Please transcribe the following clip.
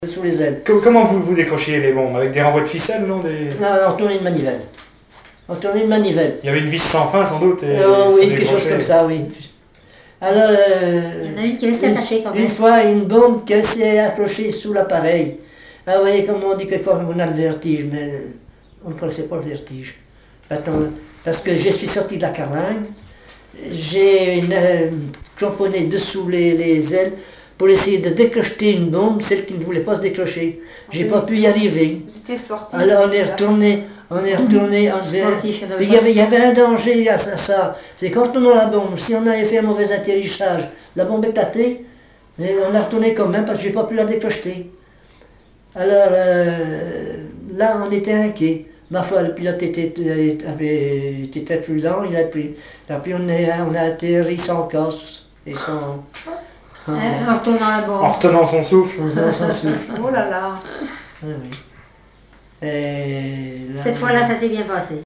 sous les ailes. Comment vous décrochiez les bombes? Avec des renvois de ficelle, non Non, on tournait une manivelle. On tournait une manivelle. Il y avait une vis sans fin, sans doute. Et oui, quelque chose comme ça, oui. Alors, il y en a une qui est attachée quand même. Une fois, une bombe qui s'est accrochée sous l'appareil. Ah, vous voyez, comme on dit quelquefois, on a le vertige, mais on ne connaissait pas le vertige. Parce que je suis sorti de la carlingue, j'ai cramponné dessous les ailes pour essayer de décrocher une bombe, celle qui ne voulait pas se décrocher. J'ai pas pu y arriver. C'était sportif. Alors on est retourné il y avait un danger à ça. C'est quand on a la bombe, si on avait fait un mauvais atterrissage, la bombe éclatait, mais on l'a retournée quand même parce que j'ai pas pu la décrocher. Alors là, on était inquiet. Ma foi, le pilote était très prudent, on a atterri sans casse et sans... En retournant la bombe. En retenant son souffle. Oh là là. Oui, oui. Et là, Cette fois-là, ça s'est bien passé.